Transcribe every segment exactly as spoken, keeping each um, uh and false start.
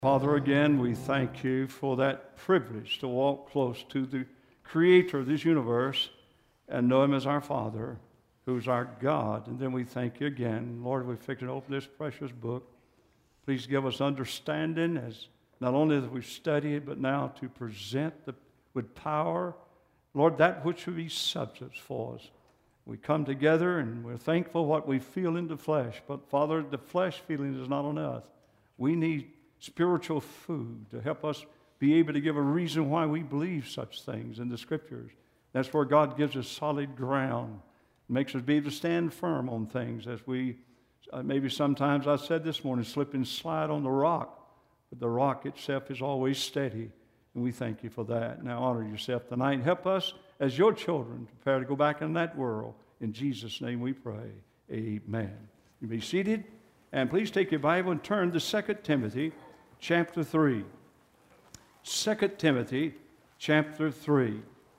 Father, again, we thank you for that privilege to walk close to the Creator of this universe and know Him as our Father, who's our God. And then we thank you again. Lord, we fix and open this precious book. Please give us understanding as not only that we study it, but now to present the, with power, Lord, that which will be substance for us. We come together and we're thankful what we feel in the flesh. But Father, the flesh feeling is not enough. We need spiritual food to help us be able to give a reason why we believe such things in the Scriptures. That's where God gives us solid ground, makes us be able to stand firm on things as we, uh, maybe sometimes I said this morning, slip and slide on the rock, but the rock itself is always steady, and we thank you for that. Now honor yourself tonight and help us as your children prepare to go back in that world. In Jesus' name we pray. Amen. You be seated, and please take your Bible and turn to Second Timothy chapter three. Second Timothy chapter three.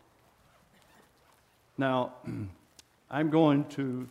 Now, I'm going to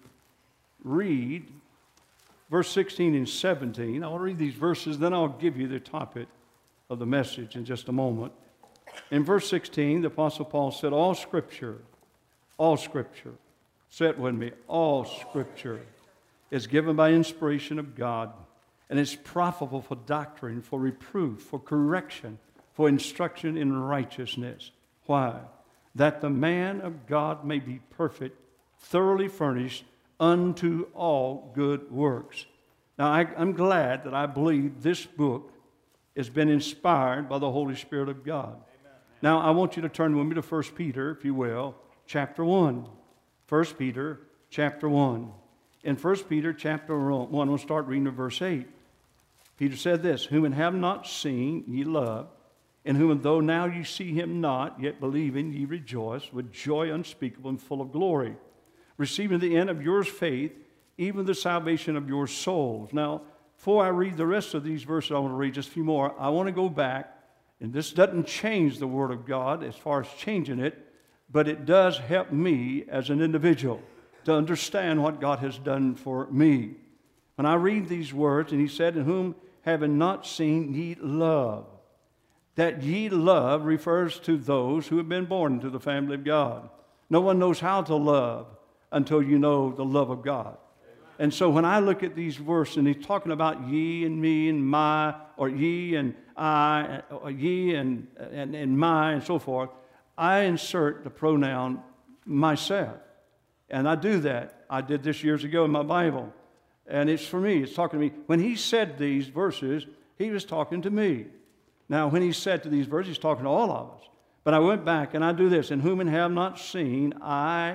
read verse sixteen and seventeen. I'll read these verses, then I'll give you the topic of the message in just a moment. In verse sixteen, the Apostle Paul said, all Scripture, all Scripture, say it with me, all Scripture is given by inspiration of God, and is profitable for doctrine, for reproof, for correction, for instruction in righteousness. Why? That the man of God may be perfect, thoroughly furnished unto all good works. Now, I, I'm glad that I believe this book has been inspired by the Holy Spirit of God. Amen. Now, I want you to turn with me to First Peter, if you will, chapter one. First Peter, chapter one. In First Peter, chapter one, we'll start reading at verse eight. Peter said this, whom have not seen ye love, in whom though now ye see him not, yet believing ye rejoice with joy unspeakable and full of glory, receiving the end of your faith, even the salvation of your souls. Now, before I read the rest of these verses, I want to read just a few more. I want to go back, and this doesn't change the Word of God as far as changing it, but it does help me as an individual to understand what God has done for me. When I read these words, and he said, in whom having not seen ye love. That ye love refers to those who have been born into the family of God. No one knows how to love until you know the love of God. Amen. And so when I look at these verses, and he's talking about ye and me and my, or ye and I, or ye and, and, and my, and so forth, I insert the pronoun myself. And I do that. I did this years ago in my Bible. And it's for me. It's talking to me. When he said these verses, he was talking to me. Now, when he said to these verses, he's talking to all of us. But I went back and I do this. In whom and have not seen, I,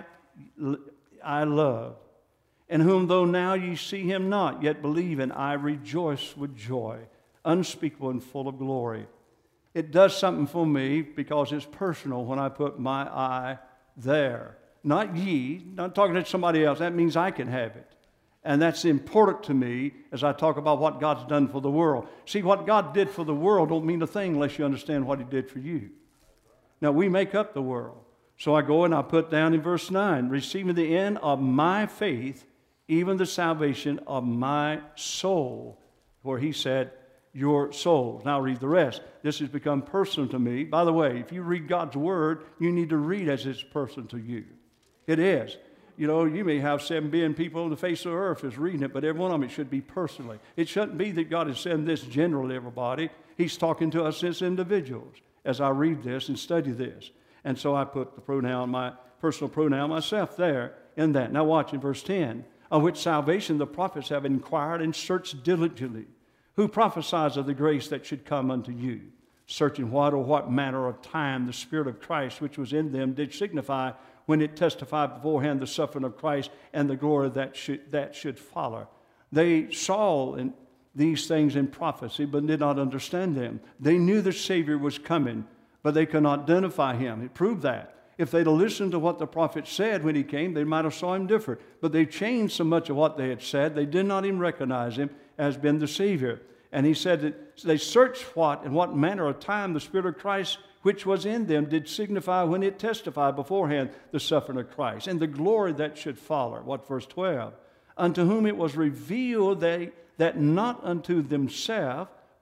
I love. In whom though now ye see him not, yet believe in, I rejoice with joy, unspeakable and full of glory. It does something for me because it's personal when I put my I there. Not ye, not talking to somebody else. That means I can have it. And that's important to me as I talk about what God's done for the world. See, what God did for the world don't mean a thing unless you understand what He did for you. Now, we make up the world. So I go and I put down in verse nine, receiving the end of my faith, even the salvation of my soul, where he said, your soul. Now read the rest. This has become personal to me. By the way, if you read God's Word, you need to read as it's personal to you. It is. You know, you may have seven billion people on the face of the earth is reading it, but every one of them, it should be personally. It shouldn't be that God is saying this generally to everybody. He's talking to us as individuals as I read this and study this. And so I put the pronoun, my personal pronoun, myself there in that. Now watch in verse ten. Of which salvation the prophets have inquired and searched diligently. Who prophesies of the grace that should come unto you? Searching what or what manner of time the Spirit of Christ which was in them did signify when it testified beforehand the suffering of Christ and the glory that should, that should follow. They saw in these things in prophecy, but did not understand them. They knew the Savior was coming, but they could not identify Him. It proved that. If they'd have listened to what the prophet said when He came, they might have saw Him different. But they changed so much of what they had said, they did not even recognize Him as being the Savior. And he said that they searched what and what manner of time the Spirit of Christ which was in them did signify when it testified beforehand the suffering of Christ and the glory that should follow. What, verse twelve? Unto whom it was revealed they, that not unto themselves,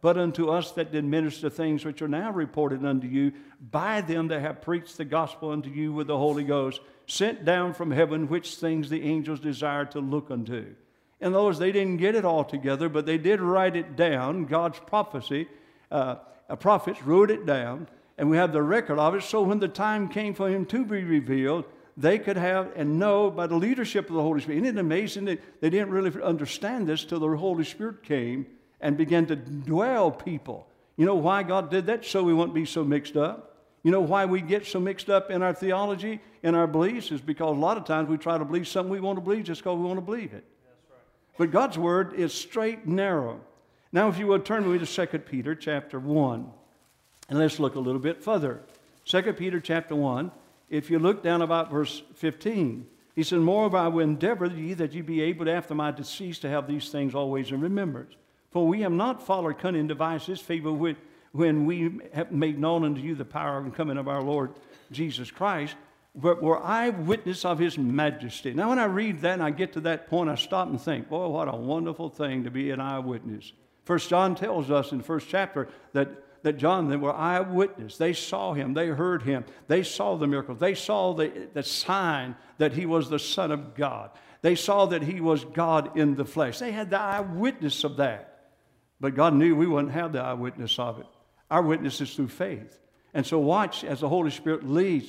but unto us that did minister things which are now reported unto you by them that have preached the gospel unto you with the Holy Ghost, sent down from heaven, which things the angels desire to look unto. In other words, they didn't get it all together, but they did write it down. God's prophecy, uh, prophets wrote it down, and we have the record of it. So when the time came for him to be revealed, they could have and know by the leadership of the Holy Spirit. Isn't it amazing that they didn't really understand this till the Holy Spirit came and began to dwell people? You know why God did that? So we won't be so mixed up. You know why we get so mixed up in our theology, in our beliefs, is because a lot of times we try to believe something we want to believe just because we want to believe it. That's right. But God's Word is straight and narrow. Now, if you will, turn with me to Second Peter chapter one. And let's look a little bit further. Second Peter chapter one, if you look down about verse fifteen, he said, moreover, I will endeavor ye that ye be able, after my decease, to have these things always in remembrance. For we have not followed cunning devices, favor with, when we have made known unto you the power and coming of our Lord Jesus Christ, but were eyewitness of his majesty. Now, when I read that and I get to that point, I stop and think, boy, what a wonderful thing to be an eyewitness. First John tells us in the first chapter that that John, they were eyewitness. They saw him. They heard him. They saw the miracles. They saw the, the sign that he was the Son of God. They saw that he was God in the flesh. They had the eyewitness of that. But God knew we wouldn't have the eyewitness of it. Our witness is through faith. And so watch as the Holy Spirit leads.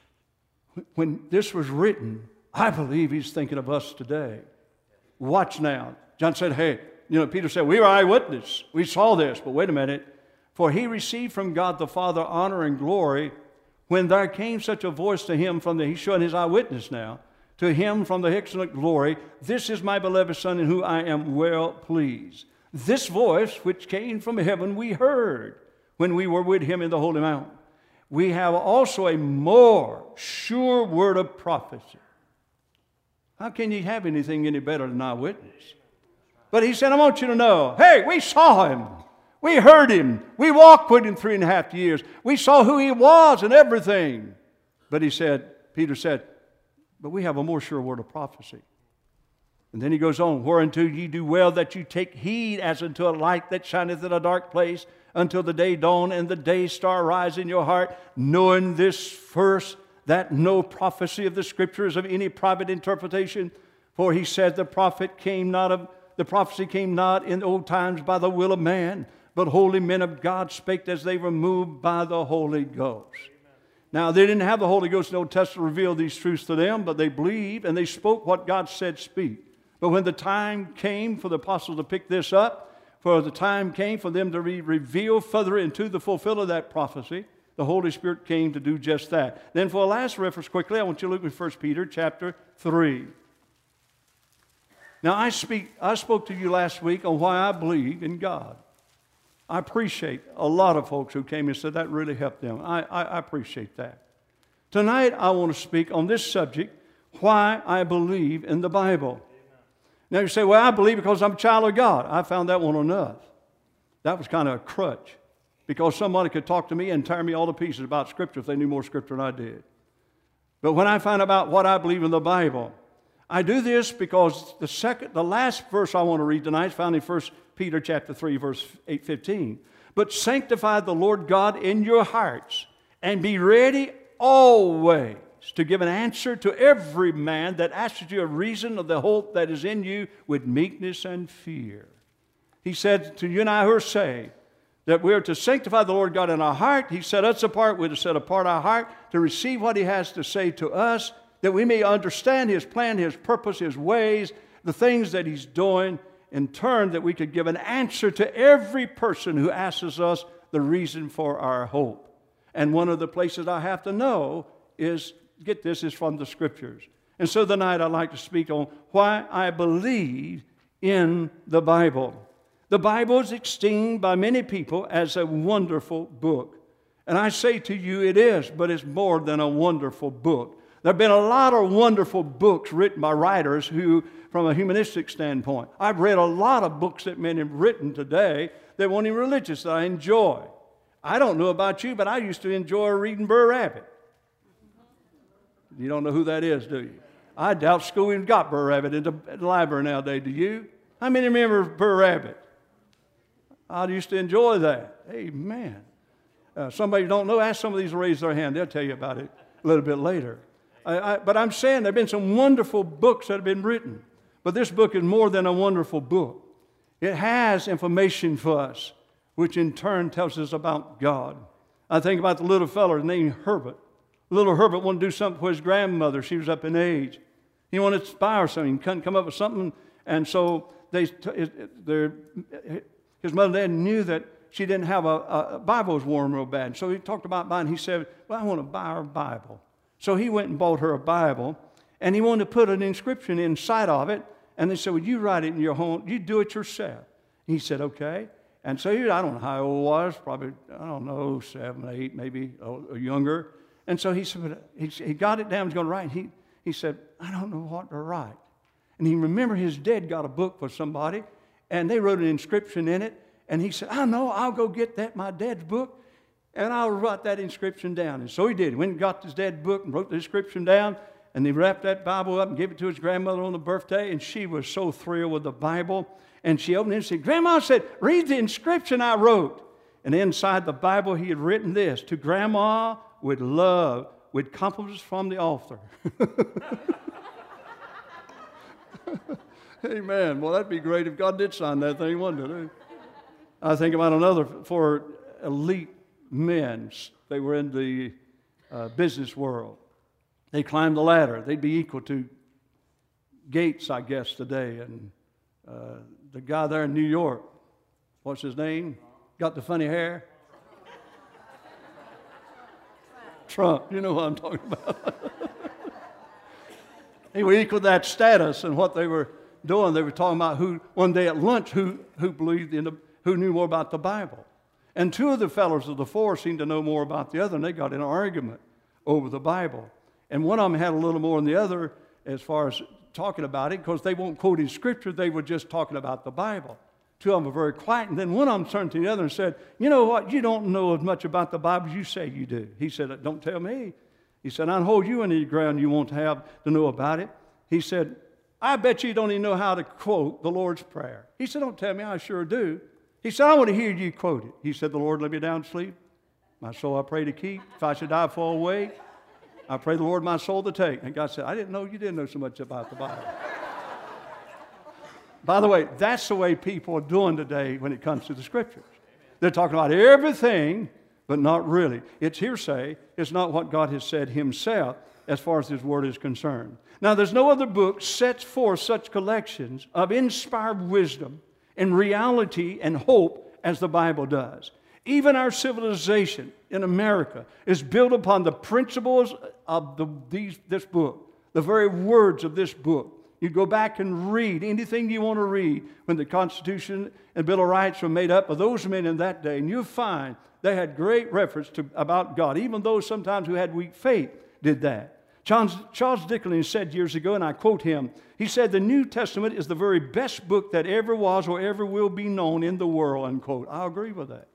When this was written, I believe he's thinking of us today. Watch now. John said, hey, you know, Peter said, we were eyewitness. We saw this. But wait a minute. For he received from God the Father honor and glory when there came such a voice to him from the, he's showing his eyewitness now, to him from the excellent glory, this is my beloved Son in whom I am well pleased. This voice which came from heaven we heard when we were with him in the holy mountain. We have also a more sure word of prophecy. How can you have anything any better than eyewitness? But he said, I want you to know, hey, we saw him. We heard him. We walked with him three and a half years. We saw who he was and everything. But he said, Peter said, but we have a more sure word of prophecy. And then he goes on, whereunto ye do well that you take heed as unto a light that shineth in a dark place until the day dawn and the day star rise in your heart, knowing this first, that no prophecy of the Scripture is of any private interpretation. For he said the prophet came not of, the prophecy came not in old times by the will of man, but holy men of God spake as they were moved by the Holy Ghost. Amen. Now, they didn't have the Holy Ghost in the Old Testament reveal these truths to them, but they believed and they spoke what God said speak. But when the time came for the apostles to pick this up, for the time came for them to be revealed further into the fulfillment of that prophecy, the Holy Spirit came to do just that. Then for a last reference quickly, I want you to look at First Peter chapter three. Now, I, speak, I spoke to you last week on why I believe in God. I appreciate a lot of folks who came and said that really helped them. I, I, I appreciate that. Tonight, I want to speak on this subject, why I believe in the Bible. Amen. Now, you say, well, I believe because I'm a child of God. I found that one enough. That was kind of a crutch because somebody could talk to me and tear me all to pieces about Scripture if they knew more Scripture than I did. But when I find out what I believe in the Bible, I do this because the second, the last verse I want to read tonight is found in First Peter chapter three, verse eight fifteen. But sanctify the Lord God in your hearts, and be ready always to give an answer to every man that asks you a reason of the hope that is in you with meekness and fear. He said to you and I who are saved that we are to sanctify the Lord God in our heart. He set us apart. We're to set apart our heart to receive what He has to say to us, that we may understand His plan, His purpose, His ways, the things that He's doing, in turn that we could give an answer to every person who asks us the reason for our hope. And one of the places I have to know is, get this, is from the Scriptures. And so tonight I'd like to speak on why I believe in the Bible. The Bible is esteemed by many people as a wonderful book. And I say to you it is, but it's more than a wonderful book. There have been a lot of wonderful books written by writers who, from a humanistic standpoint, I've read a lot of books that men have written today that weren't even religious that I enjoy. I don't know about you, but I used to enjoy reading Br'er Rabbit. You don't know who that is, do you? I doubt school even got Br'er Rabbit in the library nowadays. Do you? How many remember Br'er Rabbit? I used to enjoy that. Amen. Uh, somebody who don't know, ask some of these to raise their hand. They'll tell you about it a little bit later. I, I, but I'm saying there have been some wonderful books that have been written. But this book is more than a wonderful book. It has information for us, which in turn tells us about God. I think about the little fellow named Herbert. Little Herbert wanted to do something for his grandmother. She was up in age. He wanted to inspire something. He couldn't come up with something. And so they, his mother and dad knew that she didn't have a, a Bible was worn real bad. So he talked about buying. He said, well, I want to buy her a Bible. So he went and bought her a Bible. And he wanted to put an inscription inside of it. And they said, well, you write it in your home. You do it yourself. He said, okay. And so he, I don't know how old he was, probably, I don't know, seven, eight, maybe or younger. And so he said, he, he got it down, he was going to write. He, he said, I don't know what to write. And he remembered his dad got a book for somebody, and they wrote an inscription in it. And he said, I know, I'll go get that, my dad's book, and I'll write that inscription down. And so he did. He went and got his dad's book and wrote the inscription down, and he wrapped that Bible up and gave it to his grandmother on the birthday, and she was so thrilled with the Bible. And she opened it and said, Grandma said, read the inscription I wrote. And inside the Bible, he had written this, to Grandma with love, with compliments from the author. Amen. Well, that'd be great if God did sign that thing, wouldn't it? I think about another for elite men. They were in the uh, business world. They climbed the ladder. They'd be equal to Gates, I guess, today. And uh, the guy there in New York, what's his name? Got the funny hair? Trump. You know what I'm talking about. He was equal to that status and what they were doing. They were talking about who, one day at lunch, who, who believed in the, who knew more about the Bible. And two of the fellows of the four seemed to know more about the other, and they got in an argument over the Bible. And one of them had a little more than the other as far as talking about it, because they won't quote in Scripture, they were just talking about the Bible. Two of them were very quiet, and then one of them turned to the other and said, you know what, you don't know as much about the Bible as you say you do. He said, don't tell me. He said, I'll hold you in the ground you won't have to know about it. He said, I bet you don't even know how to quote the Lord's Prayer. He said, don't tell me, I sure do. He said, I want to hear you quote it. He said, the Lord let me down to sleep. My soul I pray to keep. If I should die, fall away. I pray the Lord my soul to take. And God said, I didn't know you didn't know so much about the Bible. By the way, that's the way people are doing today when it comes to the Scriptures. They're talking about everything, but not really. It's hearsay. It's not what God has said Himself as far as His Word is concerned. Now, there's no other book sets forth such collections of inspired wisdom and reality and hope as the Bible does. Even our civilization in America is built upon the principles of the, these, this book, the very words of this book. You go back and read anything you want to read when the Constitution and Bill of Rights were made up of those men in that day, and you'll find they had great reference to, about God. Even those sometimes who had weak faith did that. Charles, Charles Dickens said years ago, and I quote him, he said, the New Testament is the very best book that ever was or ever will be known in the world, unquote. I agree with that.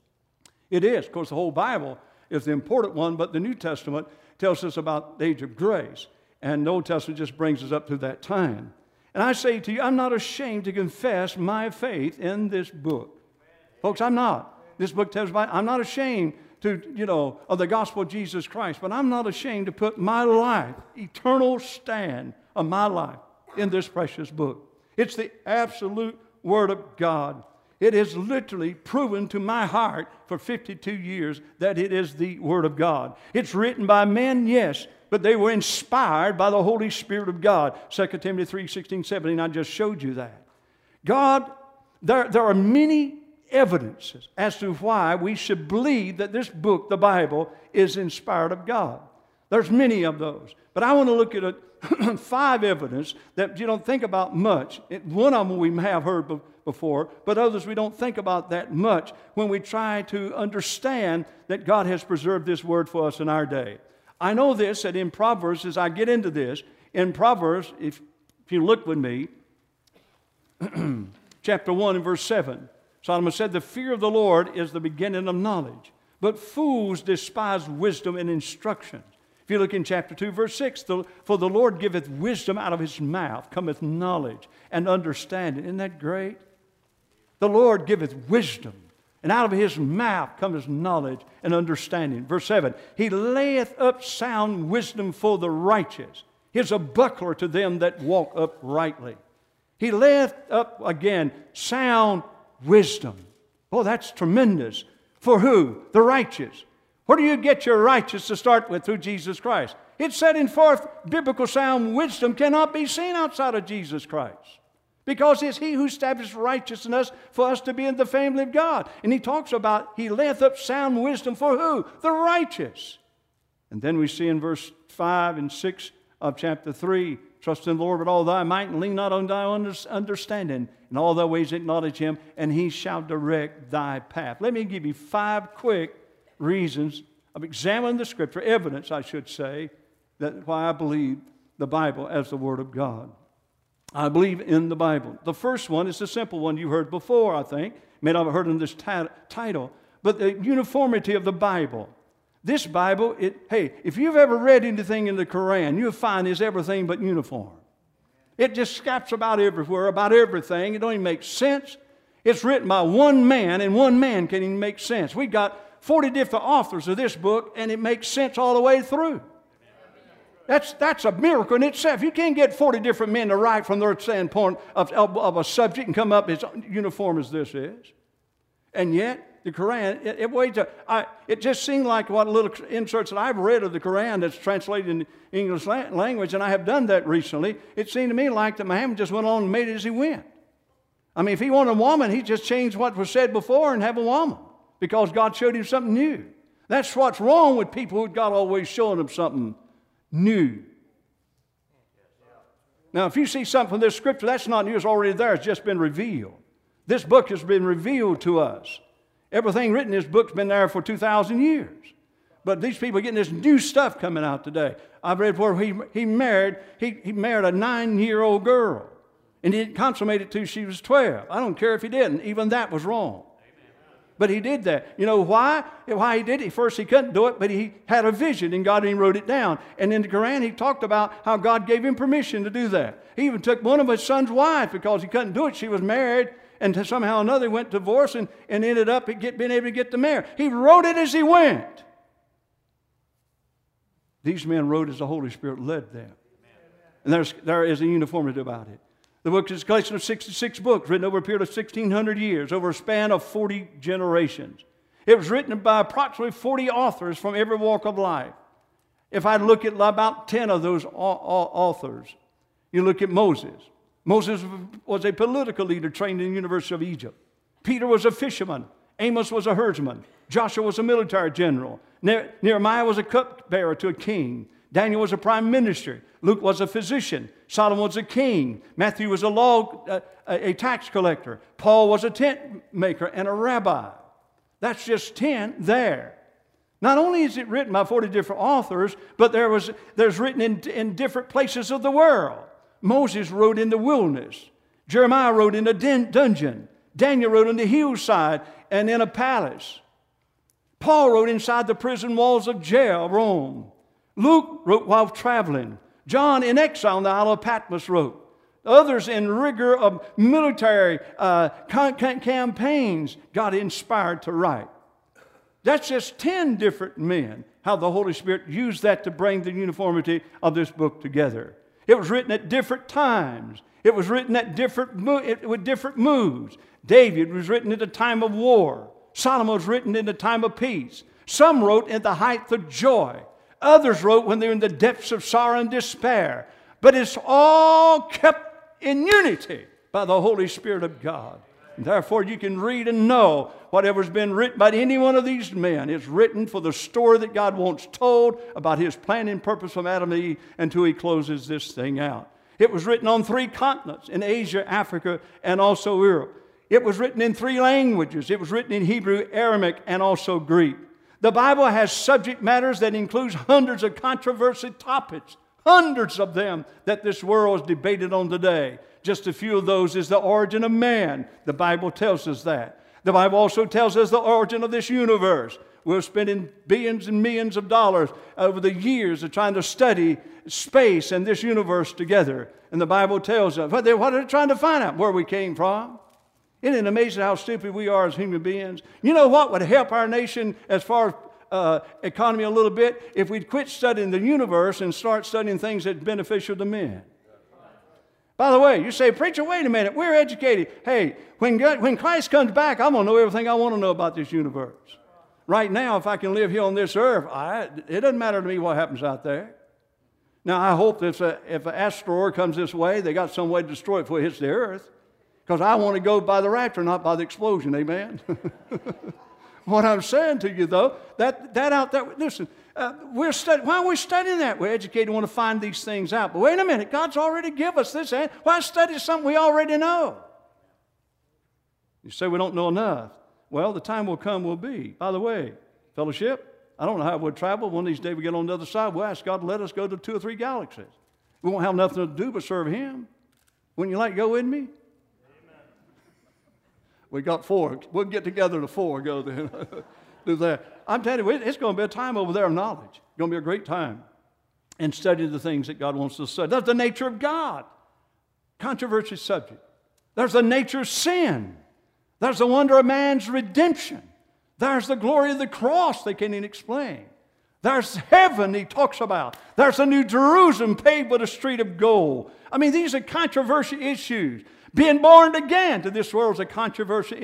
It is. Of course, the whole Bible is the important one, but the New Testament tells us about the age of grace. And the Old Testament just brings us up to that time. And I say to you, I'm not ashamed to confess my faith in this book. Folks, I'm not. This book tells me, I'm not ashamed to, you know, of the gospel of Jesus Christ, but I'm not ashamed to put my life, eternal stand of my life in this precious book. It's the absolute Word of God. It has literally proven to my heart for fifty-two years that it is the Word of God. It's written by men, yes, but they were inspired by the Holy Spirit of God. Second Timothy three, sixteen, seventeen, I just showed you that. God, there, there are many evidences as to why we should believe that this book, the Bible, is inspired of God. There's many of those. But I want to look at a, five evidence that you don't think about much. It, one of them we have heard before. before, but others we don't think about that much when we try to understand that God has preserved this Word for us in our day. I know this, that in Proverbs, as I get into this, in Proverbs, if, if you look with me, chapter one and verse seven, Solomon said, the fear of the Lord is the beginning of knowledge, but fools despise wisdom and instruction. If you look in chapter two, verse six, the, for the Lord giveth wisdom out of His mouth, cometh knowledge and understanding. Isn't that great? The Lord giveth wisdom, and out of his mouth cometh knowledge and understanding. Verse seven, he layeth up sound wisdom for the righteous. He is a buckler to them that walk uprightly. He layeth up, again, sound wisdom. Oh, that's tremendous. For who? The righteous. Where do you get your righteous to start with? Through Jesus Christ. It's setting forth biblical sound wisdom cannot be seen outside of Jesus Christ. Because it's he who established righteousness for us to be in the family of God. And he talks about he layeth up sound wisdom for who? The righteous. And then we see in verse five and six of chapter three, trust in the Lord with all thy might and lean not on thy understanding. In all thy ways acknowledge him, and he shall direct thy path. Let me give you five quick reasons of examining the Scripture, evidence, I should say, that why I believe the Bible as the Word of God. I believe in the Bible. The first one is the simple one you heard before, I think. You may not have heard in this t- title, but the uniformity of the Bible. This Bible, it, hey, if you've ever read anything in the Quran, you'll find it's everything but uniform. It just scaps about everywhere, about everything. It don't even make sense. It's written by one man, and one man can't even make sense. We got forty different authors of this book, and it makes sense all the way through. That's, that's a miracle in itself. You can't get forty different men to write from their standpoint of, of, of a subject and come up as uniform as this is. And yet, the Quran, it, it, waits a, I, it just seemed like what little inserts that I've read of the Quran that's translated in English language, and I have done that recently. It seemed to me like that Muhammad just went on and made it as he went. I mean, if he wanted a woman, he just changed what was said before and have a woman because God showed him something new. That's what's wrong with people who God always showing them something new. Now, if you see something from this Scripture, that's not new. It's already there. It's just been revealed. This book has been revealed to us. Everything written in this book's been there for two thousand years. But these people are getting this new stuff coming out today. I've read where he, he married he, he married a nine-year-old girl. And he didn't consummate it till she was twelve. I don't care if he didn't. Even that was wrong. But he did that. You know why? Why he did it? First, he couldn't do it, but he had a vision, and God even wrote it down. And in the Quran, he talked about how God gave him permission to do that. He even took one of his son's wives because he couldn't do it. She was married, and to somehow or another went divorced and, and ended up get, being able to get the marriage. He wrote it as he went. These men wrote as the Holy Spirit led them. And there's, there is a uniformity about it. The book is a collection of sixty-six books written over a period of sixteen hundred years, over a span of forty generations. It was written by approximately forty authors from every walk of life. If I look at about ten of those authors, you look at Moses. Moses was a political leader trained in the University of Egypt. Peter was a fisherman. Amos was a herdsman. Joshua was a military general. Nehemiah was a cupbearer to a king. Daniel was a prime minister. Luke was a physician. Solomon was a king. Matthew was a law, uh, a tax collector. Paul was a tent maker and a rabbi. That's just ten there. Not only is it written by forty different authors, but there was there's written in, in different places of the world. Moses wrote in the wilderness. Jeremiah wrote in a den, dungeon. Daniel wrote on the hillside and in a palace. Paul wrote inside the prison walls of jail, Rome. Luke wrote while traveling. John in exile on the Isle of Patmos wrote. Others in rigor of military uh, campaigns got inspired to write. That's just ten different men, how the Holy Spirit used that to bring the uniformity of this book together. It was written at different times. It was written at different with different moods. David was written at the time of war. Solomon was written in the time of peace. Some wrote in the height of joy. Others wrote when they were in the depths of sorrow and despair. But it's all kept in unity by the Holy Spirit of God. And therefore, you can read and know whatever's been written by any one of these men is written for the story that God wants told about His plan and purpose from Adam and Eve until He closes this thing out. It was written on three continents, in Asia, Africa, and also Europe. It was written in three languages. It was written in Hebrew, Aramaic, and also Greek. The Bible has subject matters that includes hundreds of controversial topics, hundreds of them that this world is debated on today. Just a few of those is the origin of man. The Bible tells us that. The Bible also tells us the origin of this universe. We're spending billions and millions of dollars over the years of trying to study space and this universe together. And the Bible tells us, what are they trying to find out? Where we came from. Isn't it amazing how stupid we are as human beings? You know what would help our nation as far as uh, economy a little bit? If we'd quit studying the universe and start studying things that are beneficial to men. By the way, you say, preacher, wait a minute, we're educated. Hey, when, God, when Christ comes back, I'm going to know everything I want to know about this universe. Right now, if I can live here on this earth, I, it doesn't matter to me what happens out there. Now, I hope that if, a, if an asteroid comes this way, they got some way to destroy it before it hits the earth. Because I want to go by the rapture, not by the explosion, amen? What I'm saying to you, though, that, that out there, listen, uh, we're studying, why are we studying that? We're educated and want to find these things out. But wait a minute, God's already given us this. Eh? Why study something we already know? You say we don't know enough. Well, the time will come will be. By the way, fellowship, I don't know how we'll travel. One of these days we get on the other side, we'll ask God to let us go to two or three galaxies. We won't have nothing to do but serve Him. Wouldn't you like to go with me? We got four. We'll get together to four, go there. Do that. I'm telling you, it's going to be a time over there of knowledge. It's going to be a great time. And study the things that God wants us to study. That's the nature of God. Controversial subject. There's the nature of sin. There's the wonder of man's redemption. There's the glory of the cross they can't even explain. There's heaven he talks about. There's a new Jerusalem paved with a street of gold. I mean, these are controversial issues. Being born again to this world is a controversial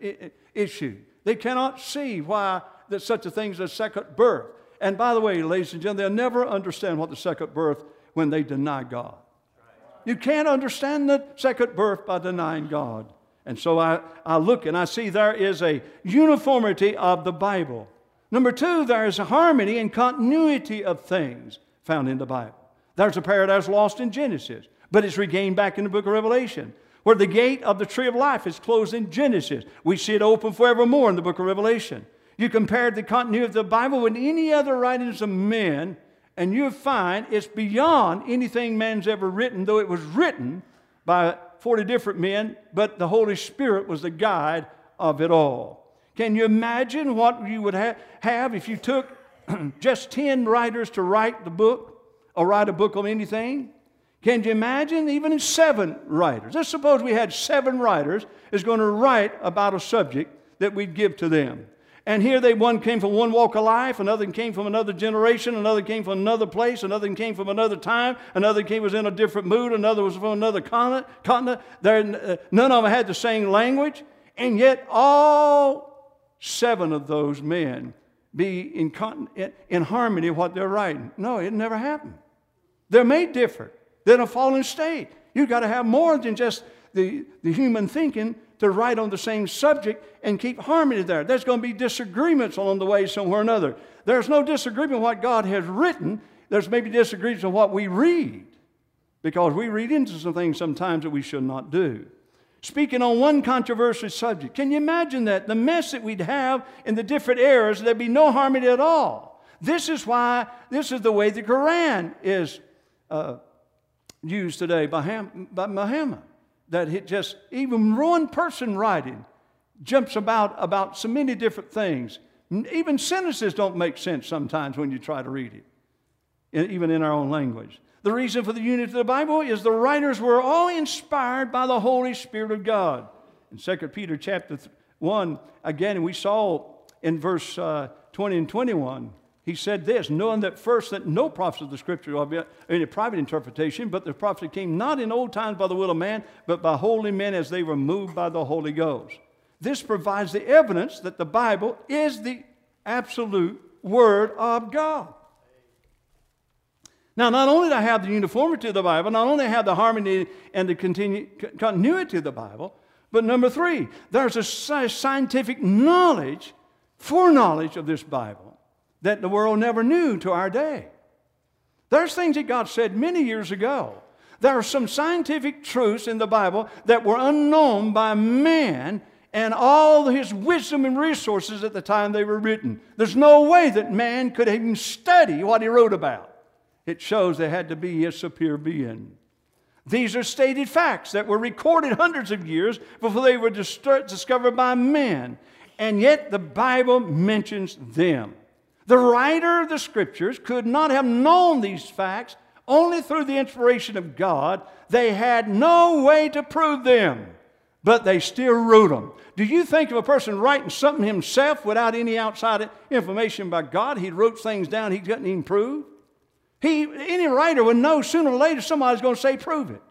issue. They cannot see why there's such a thing as a second birth. And by the way, ladies and gentlemen, they'll never understand what the second birth when they deny God. You can't understand the second birth by denying God. And so I, I look and I see there is a uniformity of the Bible. Number two, there is a harmony and continuity of things found in the Bible. There's a paradise lost in Genesis, but it's regained back in the book of Revelation. Where the gate of the tree of life is closed in Genesis, we see it open forevermore in the book of Revelation. You compare the continuity of the Bible with any other writings of men, and you find it's beyond anything man's ever written, though it was written by forty different men, but the Holy Spirit was the guide of it all. Can you imagine what you would ha- have if you took just ten writers to write the book, or write a book on anything? Can you imagine even seven writers? Let's suppose we had seven writers is going to write about a subject that we'd give to them. And here they one came from one walk of life, another came from another generation, another came from another place, another came from another time, another came was in a different mood, another was from another continent. continent. Uh, none of them had the same language, and yet all seven of those men be in, in, in harmony of what they're writing. No, it never happened. They're made different. They're in a fallen state. You've got to have more than just the, the human thinking to write on the same subject and keep harmony there. There's going to be disagreements along the way somewhere or another. There's no disagreement on what God has written. There's maybe disagreements on what we read, because we read into some things sometimes that we should not do. Speaking on one controversial subject, can you imagine that? The mess that we'd have in the different eras, there'd be no harmony at all. This is why, this is the way the Quran is uh, used today by, Ham, by Muhammad. That it just, even one person writing jumps about about so many different things. Even sentences don't make sense sometimes when you try to read it, even in our own language. The reason for the unity of the Bible is the writers were all inspired by the Holy Spirit of God. In Second Peter chapter one, again, we saw in verse uh, twenty and twenty-one, he said this, knowing that first that no prophets of the Scripture have any private interpretation, but the prophecy came not in old times by the will of man, but by holy men as they were moved by the Holy Ghost. This provides the evidence that the Bible is the absolute Word of God. Now, not only do I have the uniformity of the Bible, not only have the harmony and the continu- continuity of the Bible, but number three, there's a scientific knowledge, foreknowledge of this Bible that the world never knew to our day. There's things that God said many years ago. There are some scientific truths in the Bible that were unknown by man and all his wisdom and resources at the time they were written. There's no way that man could even study what he wrote about. It shows there had to be a superior being. These are stated facts that were recorded hundreds of years before they were discovered by man. And yet the Bible mentions them. The writer of the Scriptures could not have known these facts only through the inspiration of God. They had no way to prove them. but they still wrote them. Do you think of a person writing something himself without any outside information by God? He wrote things down he couldn't even prove. He, any writer would know sooner or later somebody's going to say, prove it.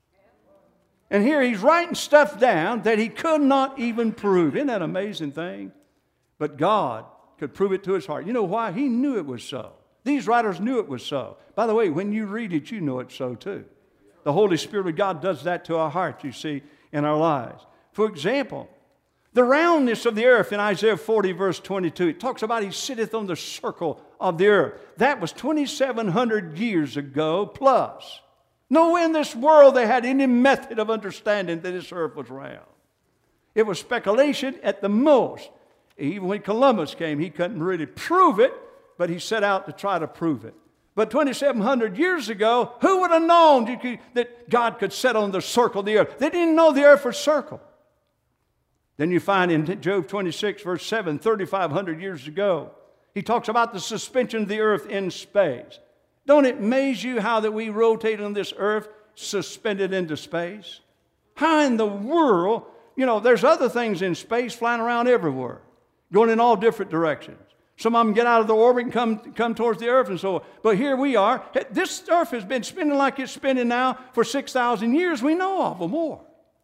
And here he's writing stuff down that he could not even prove. Isn't that an amazing thing? But God could prove it to his heart. You know why? He knew it was so. These writers knew it was so. By the way, when you read it, you know it's so too. The Holy Spirit of God does that to our hearts, you see, in our lives. For example, the roundness of the earth in Isaiah forty, verse twenty-two, it talks about he sitteth on the circle of the earth. That was twenty-seven hundred years ago plus. Nowhere in this world they had any method of understanding that this earth was round. It was speculation at the most. Even when Columbus came, he couldn't really prove it, but he set out to try to prove it. But twenty-seven hundred years ago, who would have known you could, that God could sit on the circle of the earth? They didn't know the earth was circle. Then you find in Job twenty-six, verse seven, thirty-five hundred years ago, he talks about the suspension of the earth in space. Don't it amaze you how that we rotate on this earth suspended into space? How in the world, you know, there's other things in space flying around everywhere, going in all different directions. Some of them get out of the orbit and come, come towards the earth and so on. But here we are. This earth has been spinning like it's spinning now for six thousand years. We know of or more.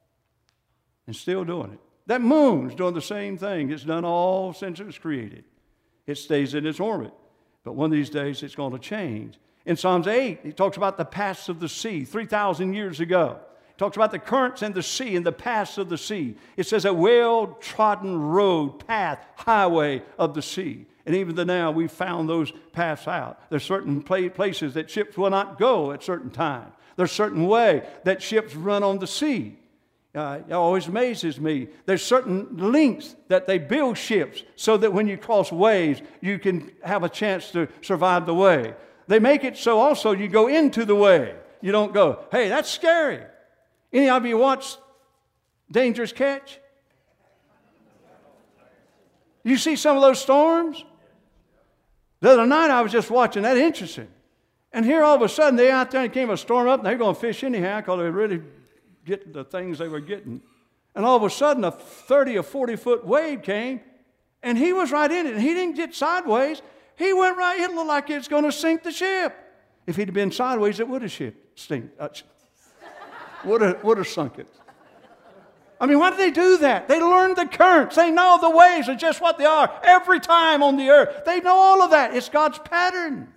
And still doing it. That moon's doing the same thing. It's done all since it was created. It stays in its orbit. But one of these days it's going to change. In Psalms eight, he talks about the paths of the sea three thousand years ago. It talks about the currents in the sea and the paths of the sea. It says a well-trodden road, path, highway of the sea. And even to now, we've found those paths out. There's certain places that ships will not go at certain times. There's certain way that ships run on the sea. Uh, it always amazes me. There's certain lengths that they build ships so that when you cross waves, you can have a chance to survive the way. They make it so also you go into the way. You don't go, hey, that's scary. Any of you watch Dangerous Catch? You see some of those storms? The other night I was just watching that, interesting. And here all of a sudden they out there and came a storm up and they're going to fish anyhow because they really get the things they were getting. And all of a sudden a thirty or forty foot wave came and he was right in it. And he didn't get sideways. He went right, it looked like it's going to sink the ship. If he'd have been sideways, it would have ship, sink, uh, would have, would have sunk it. I mean, why did they do that? They learned the currents. They know the waves are just what they are every time on the earth. They know all of that. It's God's pattern.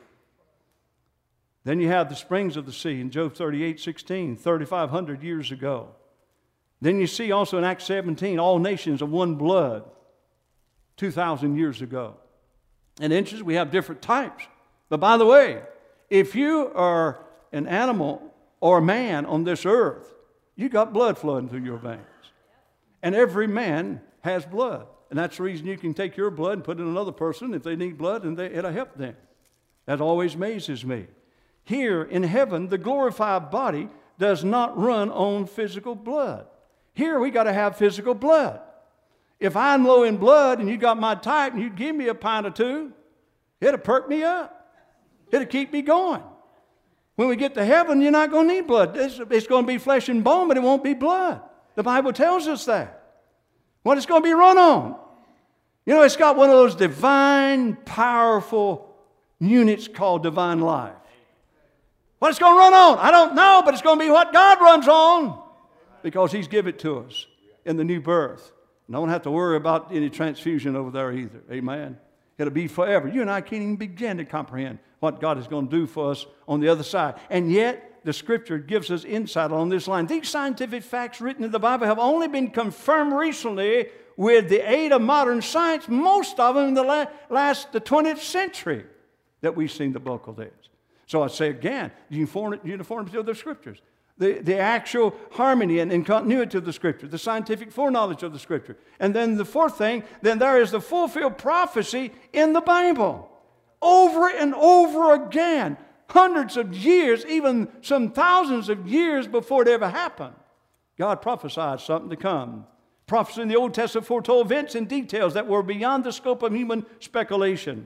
Then you have the springs of the sea in Job thirty-eight, sixteen, thirty-five hundred years ago. Then you see also in Acts seventeen, all nations of one blood, two thousand years ago. And interesting, we have different types. But by the way, if you are an animal or a man on this earth, you got blood flowing through your veins. And every man has blood. And that's the reason you can take your blood and put it in another person if they need blood, and they, it'll help them. That always amazes me. Here in heaven, the glorified body does not run on physical blood. Here we got to have physical blood. If I'm low in blood and you got my type and you give me a pint or two, it'll perk me up. It'll keep me going. When we get to heaven, you're not going to need blood. It's, it's going to be flesh and bone, but it won't be blood. The Bible tells us that. What it's going to be run on. You know, it's got one of those divine, powerful units called divine life. What it's going to run on, I don't know, but it's going to be what God runs on because He's given it to us in the new birth. And I don't have to worry about any transfusion over there either. Amen. It'll be forever. You and I can't even begin to comprehend what God is going to do for us on the other side. And yet, the Scripture gives us insight on this line. These scientific facts written in the Bible have only been confirmed recently with the aid of modern science, most of them in the last, the twentieth century, that we've seen the bulk of this. So I say again, uniformity of the Scriptures. The, the actual harmony and, and continuity of the Scripture, the scientific foreknowledge of the Scripture. And then the fourth thing, then there is the fulfilled prophecy in the Bible. Over and over again, hundreds of years, even some thousands of years before it ever happened, God prophesied something to come. Prophecy in the Old Testament foretold events and details that were beyond the scope of human speculation.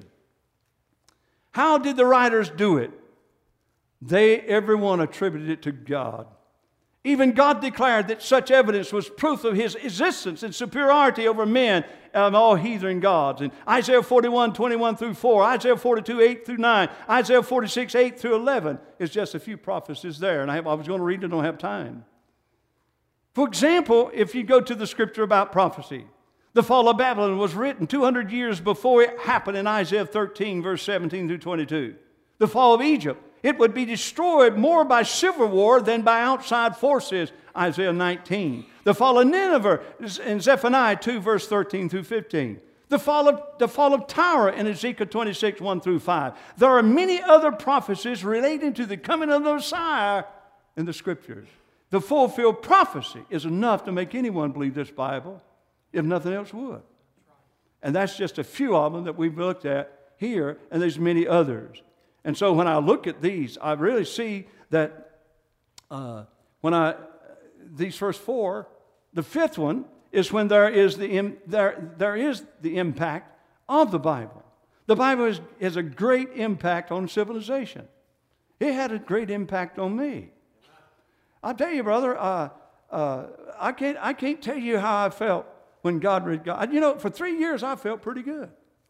How did the writers do it? They, everyone, attributed it to God. Even God declared that such evidence was proof of His existence and superiority over men and all heathen gods. In Isaiah forty-one, twenty-one through four, Isaiah forty-two, eight through nine, Isaiah forty-six, eight through eleven is just a few prophecies there. And I, have, I was going to read it, I don't have time. For example, if you go to the scripture about prophecy, the fall of Babylon was written two hundred years before it happened in Isaiah thirteen, verse seventeen through twenty-two. The fall of Egypt, it would be destroyed more by civil war than by outside forces, Isaiah nineteen. The fall of Nineveh in Zephaniah two, verse thirteen through fifteen. The fall of, the fall of Tyre in Ezekiel twenty-six, one through five. There are many other prophecies relating to the coming of the Messiah in the Scriptures. The fulfilled prophecy is enough to make anyone believe this Bible, if nothing else would. And that's just a few of them that we've looked at here, and there's many others. And so when I look at these, I really see that uh, when I, these first four, the fifth one is when there is the, there, there is the impact of the Bible. The Bible is, has a great impact on civilization. It had a great impact on me. I tell you, brother, uh, uh, I can't, I can't tell you how I felt when God read God. You know, for three years I felt pretty good.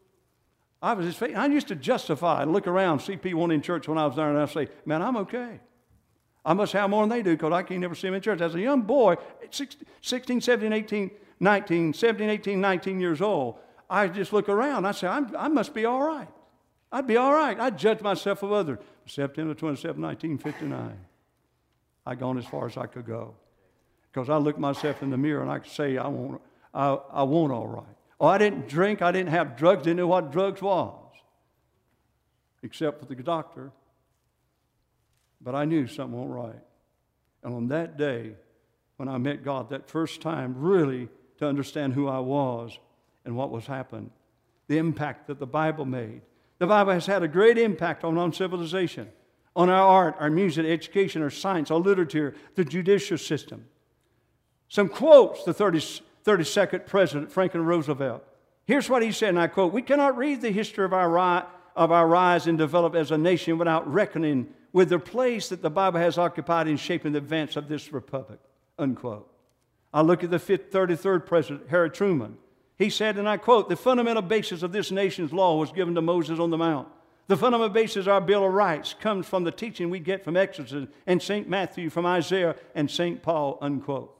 I was just, I used to justify and look around, see people in church when I was there, and I'd say, man, I'm okay. I must have more than they do because I can't never see them in church. As a young boy, sixteen, seventeen, eighteen, nineteen, seventeen, eighteen, nineteen years old, I just look around. I say, I'm, I must be all right. I'd be all right. I'd judge myself of others. September twenty-seventh, nineteen fifty-nine. I'd gone as far as I could go. Because I looked myself in the mirror and I could say, I won't, I, I won't all right. Oh, I didn't drink, I didn't have drugs, didn't know what drugs was. Except for the doctor. But I knew something wasn't right. And on that day, when I met God, that first time, really to understand who I was and what was happening, the impact that the Bible made. The Bible has had a great impact on our civilization, on our art, our music, education, our science, our literature, the judicial system. Some quotes, the thirty-second President, Franklin Roosevelt. Here's what he said, and I quote, "We cannot read the history of our, ri- of our rise and develop as a nation without reckoning with the place that the Bible has occupied in shaping the advance of this republic," unquote. I look at the thirty-third President, Harry Truman. He said, and I quote, "The fundamental basis of this nation's law was given to Moses on the Mount. The fundamental basis of our Bill of Rights comes from the teaching we get from Exodus and Saint Matthew, from Isaiah and Saint Paul," unquote.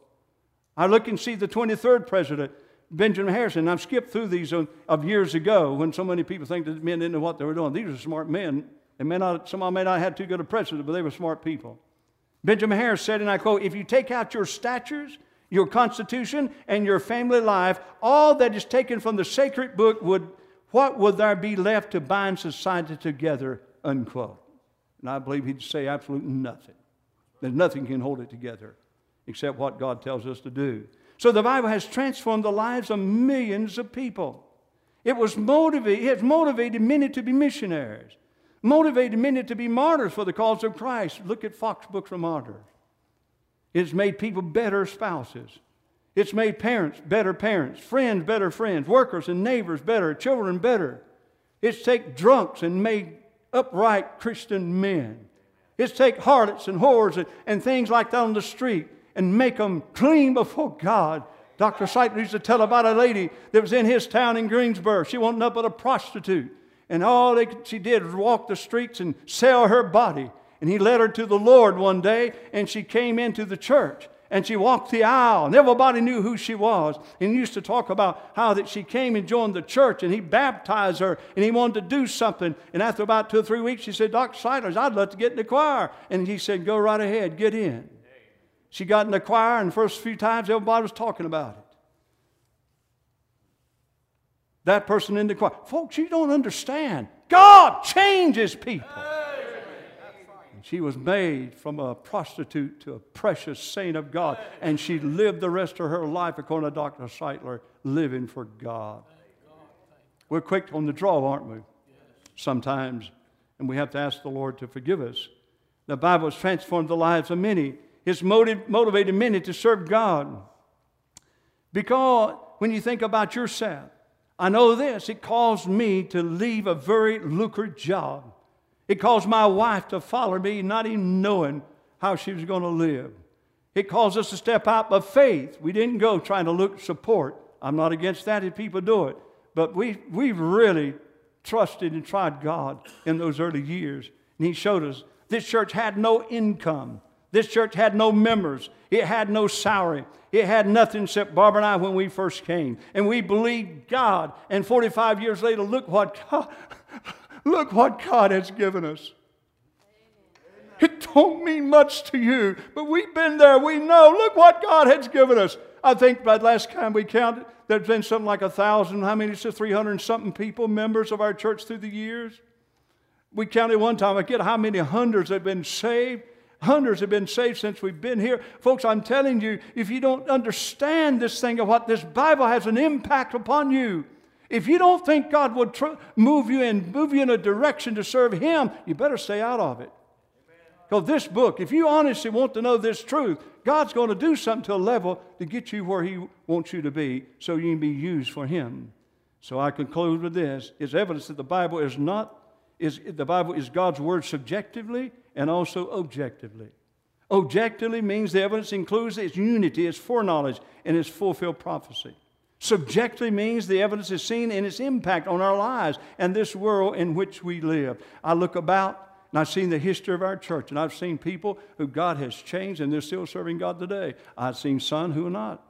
I look and see the twenty-third President, Benjamin Harrison. I've skipped through these of, of years ago when so many people think that men didn't know what they were doing. These are smart men. And may not, some of them may not have had too good a president, but they were smart people. Benjamin Harris said, and I quote, "If you take out your statutes, your constitution, and your family life, all that is taken from the sacred book, would what would there be left to bind society together?" unquote. And I believe he'd say absolutely nothing. That nothing can hold it together except what God tells us to do. So the Bible has transformed the lives of millions of people. It was motivated, it has motivated many to be missionaries, motivated many to be martyrs for the cause of Christ. Look at Fox Books of Martyrs. It's made people better spouses. It's made parents better parents, friends better friends, workers and neighbors better, children better. It's taken drunks and made upright Christian men. It's take harlots and whores and, and things like that on the street and make them clean before God. Doctor Seitler used to tell about a lady that was in his town in Greensboro. She wasn't up but a prostitute. And all they, she did was walk the streets and sell her body. And he led her to the Lord one day, and she came into the church. And she walked the aisle, and everybody knew who she was. And he used to talk about how that she came and joined the church, and he baptized her, and he wanted to do something. And after about two or three weeks, she said, "Doctor Seitler, I'd love to get in the choir." And he said, "Go right ahead, get in." She got in the choir, and the first few times, everybody was talking about it. That person in the choir. Folks, you don't understand. God changes people. She was made from a prostitute to a precious saint of God. And she lived the rest of her life, according to Doctor Seitler, living for God. We're quick on the draw, aren't we? Sometimes. And we have to ask the Lord to forgive us. The Bible has transformed the lives of many. It's motiv- motivated many to serve God. Because when you think about yourself, I know this, it caused me to leave a very lucrative job. It caused my wife to follow me, not even knowing how she was going to live. It calls us to step out by faith. We didn't go trying to look support. I'm not against that if people do it. But we, we really trusted and tried God in those early years. And He showed us this church had no income. This church had no members. It had no salary. It had nothing except Barbara and I when we first came. And we believed God. And forty-five years later, look what God, look what God has given us. It don't mean much to you, but we've been there. We know. Look what God has given us. I think by the last time we counted, there's been something like a thousand, how many? It's three hundred and something people, members of our church through the years. We counted one time, I get how many hundreds have been saved. Hundreds have been saved since we've been here. Folks, I'm telling you, if you don't understand this thing of what this Bible has an impact upon you, if you don't think God would tr- move you and move you in a direction to serve Him, you better stay out of it. Because this book, if you honestly want to know this truth, God's going to do something to a level to get you where He wants you to be so you can be used for Him. So I conclude with this. It's evidence that the Bible is not, is the Bible is God's Word subjectively and also objectively. Objectively means the evidence includes its unity, its foreknowledge, and its fulfilled prophecy. Subjectively means the evidence is seen in its impact on our lives and this world in which we live. I look about and I've seen the history of our church, and I've seen people who God has changed, and they're still serving God today. I've seen some who are not.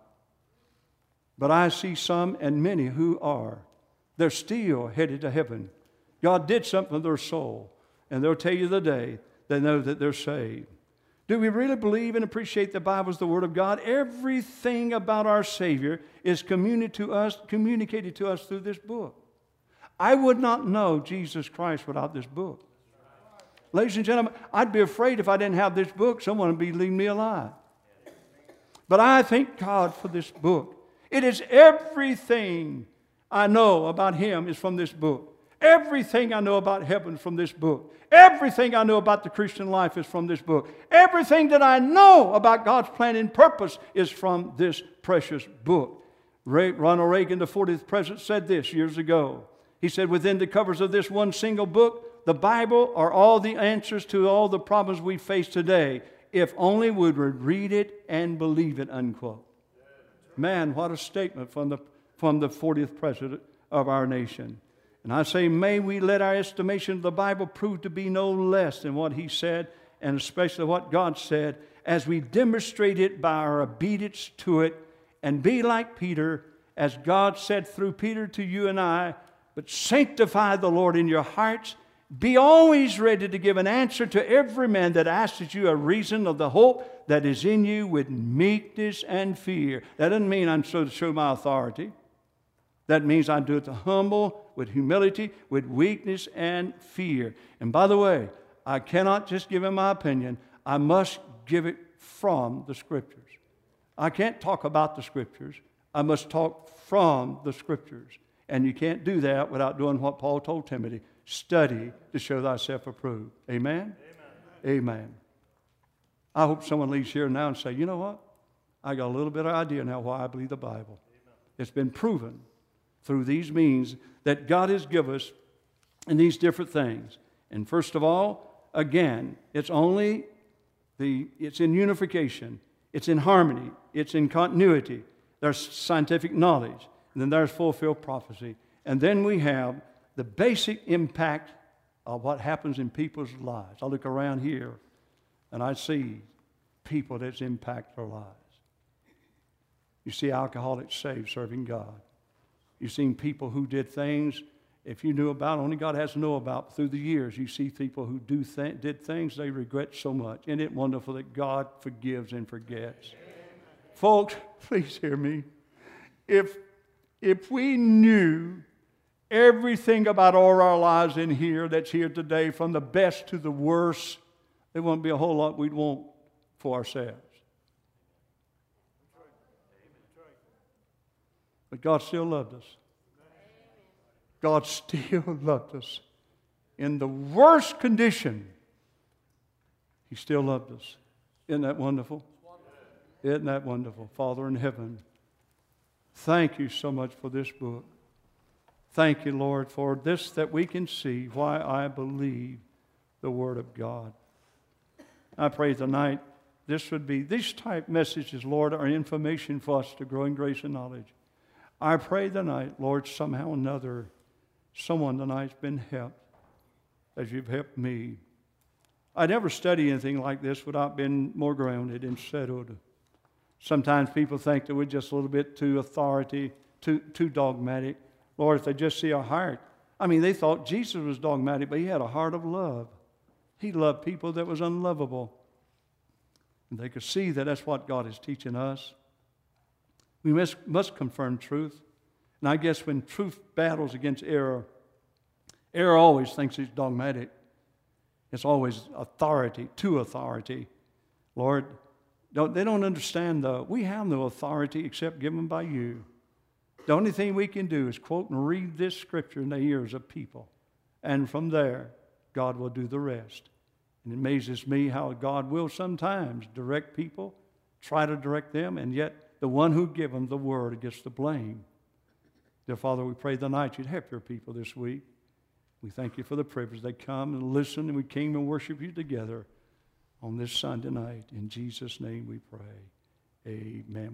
But I see some and many who are. They're still headed to heaven. God did something with their soul, and they'll tell you the day they know that they're saved. Do we really believe and appreciate the Bible as the Word of God? Everything about our Savior is communicated to us, communicated to us through this book. I would not know Jesus Christ without this book. Ladies and gentlemen, I'd be afraid if I didn't have this book, someone would be leaving me alive. But I thank God for this book. It is everything I know about Him is from this book. Everything I know about heaven from this book. Everything I know about the Christian life is from this book. Everything that I know about God's plan and purpose is from this precious book. Ray, Ronald Reagan, the fortieth president, said this years ago. He said, within the covers of this one single book, the Bible are all the answers to all the problems we face today, if only we would read it and believe it, unquote. Man, what a statement from the, from the fortieth president of our nation. And I say, may we let our estimation of the Bible prove to be no less than what He said, and especially what God said, as we demonstrate it by our obedience to it, and be like Peter, as God said through Peter to you and I, but sanctify the Lord in your hearts. Be always ready to give an answer to every man that asks you a reason of the hope that is in you with meekness and fear. That doesn't mean I'm so to show my authority. That means I do it to humble, with humility, with weakness and fear. And by the way, I cannot just give him my opinion. I must give it from the Scriptures. I can't talk about the Scriptures. I must talk from the Scriptures. And you can't do that without doing what Paul told Timothy. Study to show thyself approved. Amen? Amen? Amen. I hope someone leaves here now and say, you know what? I got a little bit of idea now why I believe the Bible. Amen. It's been proven through these means that God has given us in these different things. And first of all, again, it's only the, it's in unification. It's in harmony. It's in continuity. There's scientific knowledge. And then there's fulfilled prophecy. And then we have the basic impact of what happens in people's lives. I look around here and I see people that's impact their lives. You see alcoholics saved serving God. You've seen people who did things, if you knew about, only God has to know about. Through the years, you see people who do th- did things they regret so much. Isn't it wonderful that God forgives and forgets? Amen. Folks, please hear me. If, if we knew everything about all our lives in here that's here today, from the best to the worst, there wouldn't be a whole lot we'd want for ourselves. But God still loved us. God still loved us. In the worst condition, He still loved us. Isn't that wonderful? Isn't that wonderful? Father in heaven, thank you so much for this book. Thank you, Lord, for this that we can see why I believe the Word of God. I pray tonight this would be, these type messages, Lord, are information for us to grow in grace and knowledge. I pray tonight, Lord, somehow or another, someone tonight's been helped as you've helped me. I never study anything like this without being more grounded and settled. Sometimes people think that we're just a little bit too authority, too, too dogmatic. Lord, if they just see our heart. I mean, they thought Jesus was dogmatic, but he had a heart of love. He loved people that was unlovable. And they could see that that's what God is teaching us. We must, must confirm truth. And I guess when truth battles against error, error always thinks it's dogmatic. It's always authority, to authority. Lord, don't, they don't understand, though. We have no authority except given by you. The only thing we can do is quote and read this scripture in the ears of people. And from there, God will do the rest. And it amazes me how God will sometimes direct people, try to direct them, and yet the one who gives them the word gets the blame. Dear Father, we pray tonight you'd help your people this week. We thank you for the privilege they come and listen, and we came and worship you together on this Sunday night. In Jesus' name we pray. Amen.